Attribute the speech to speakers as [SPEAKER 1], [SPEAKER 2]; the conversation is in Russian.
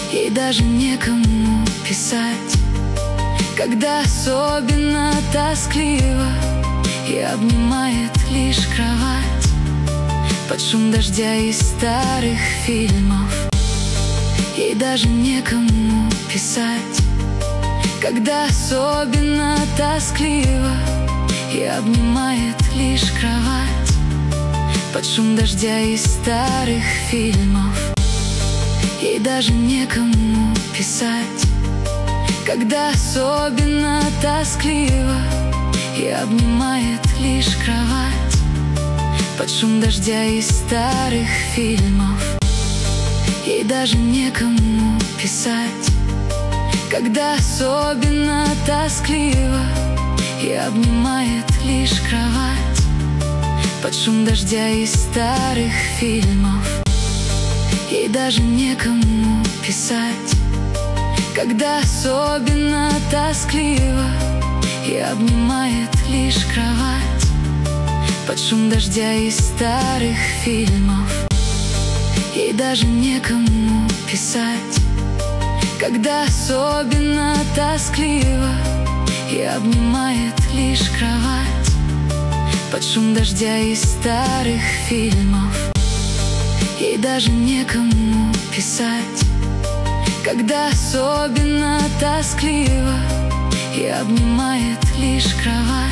[SPEAKER 1] ей даже некому писать. Когда особенно тоскливо и обнимает лишь кровать под шум дождя из старых фильмов, ей даже некому писать. Когда особенно тоскливо и обнимает лишь кровать под шум дождя из старых фильмов, ей даже некому писать. Когда особенно тоскливо и обнимает лишь кровать под шум дождя из старых фильмов, ей даже некому писать. Когда особенно тоскливо и обнимает лишь кровать под шум дождя из старых фильмов, ей даже некому писать. Когда особенно тоскливо и обнимает лишь кровать под шум дождя из старых фильмов, ей даже некому писать. Когда особенно тоскливо и обнимает лишь кровать под шум дождя из старых фильмов, ей даже некому писать. Когда особенно тоскливо и обнимает лишь кровать